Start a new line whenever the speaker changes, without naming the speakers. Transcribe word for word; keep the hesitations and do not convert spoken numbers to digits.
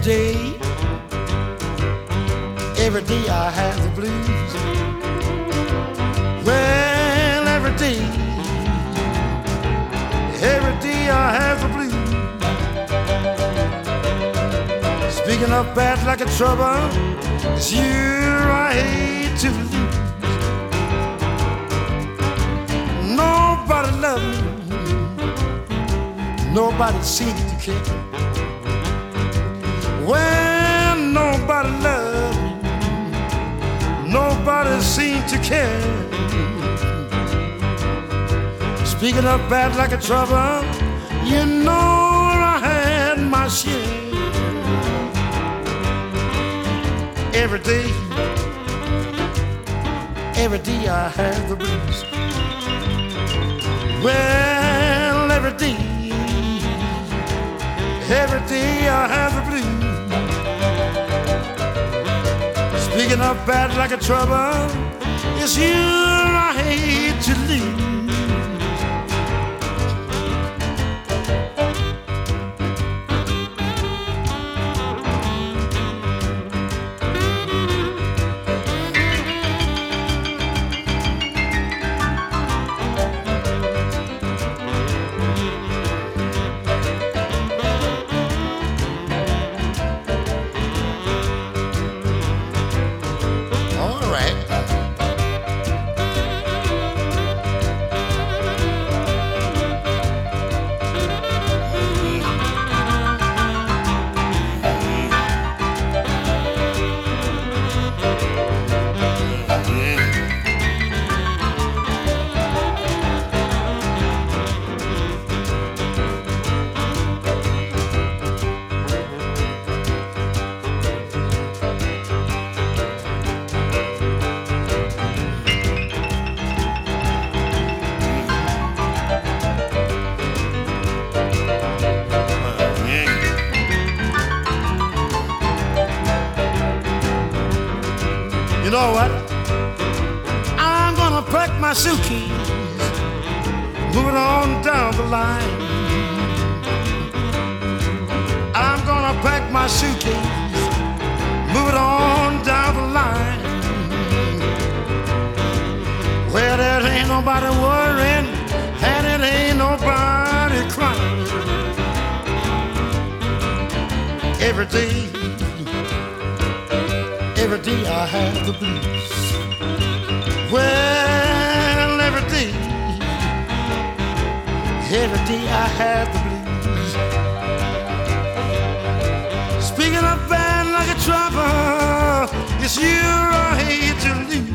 day, every day I have the blues. Well, every day, every day I have the blues. Speaking of bad luck and trouble, it's you I hate to lose. Nobody loves me, nobody seems to care. Well, nobody loves me, nobody seems to care. Speaking of bad luck and trouble, you know I had my share. Every day, every day I have the blues. Well, every day, every day I have the blues. Speaking of bad luck and trouble, it's you I hate to lose. You know what? I'm gonna pack my suitcase, moving on down the line. I'm gonna pack my suitcase, moving on down the line. Where there ain't nobody worrying, and it ain't nobody crying. Every day, every day I have the blues. Well, every day, every day I have the blues. Speaking of bad luck and trouble, it's you I hate to lose.